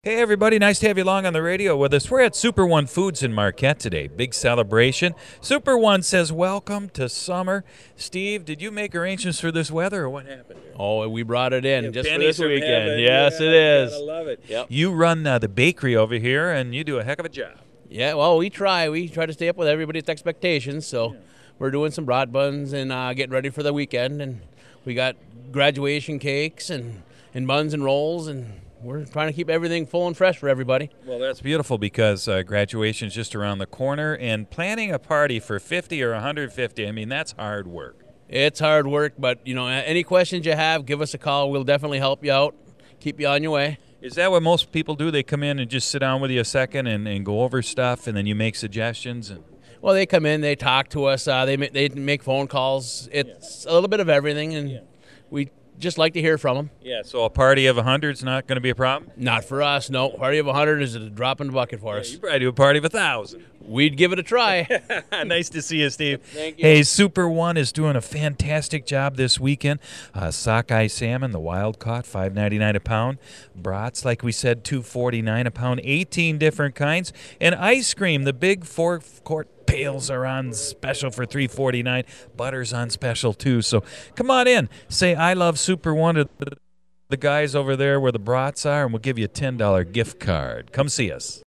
Hey everybody, nice to have you along on the radio with us. We're at Super One Foods in Marquette today. Big celebration. Super One says welcome to summer. Steve, did you make arrangements for this weather or what happened here? Oh, we brought it in just for pennies this from weekend. heaven. Yes, Yeah, it is. Gotta love it. Yep. You run the bakery over here and you do a heck of a job. Yeah, well, we try. We try to stay up with everybody's expectations. So we're doing some brat buns and getting ready for the weekend. And we got graduation cakes and buns and rolls. And we're trying to keep everything full and fresh for everybody. Well, that's beautiful because graduation's just around the corner and planning a party for 50 or 150, I mean, that's hard work. It's hard work, but, any questions you have, give us a call. We'll definitely help you out, keep you on your way. Is that what most people do? They come in and just sit down with you a second and go over stuff, and then you make suggestions? And Well, they come in, they talk to us, they make phone calls. It's a little bit of everything, and we just like to hear from them. Yeah, so a party of 100 is not going to be a problem? Not for us, no. Party of 100 is a drop in the bucket for us. You probably do a party of 1,000. We'd give it a try. Nice to see you, Steve. Thank you. Hey, Super One is doing a fantastic job this weekend. Sockeye salmon, the wild caught, $5.99 a pound. Brats, like we said, $2.49 a pound. 18 different kinds. And ice cream, the big 4-quart pails are on special for $3.49. Butter's on special too. So come on in. Say I love Super One to the guys over there where the brats are, and we'll give you a $10 gift card. Come see us.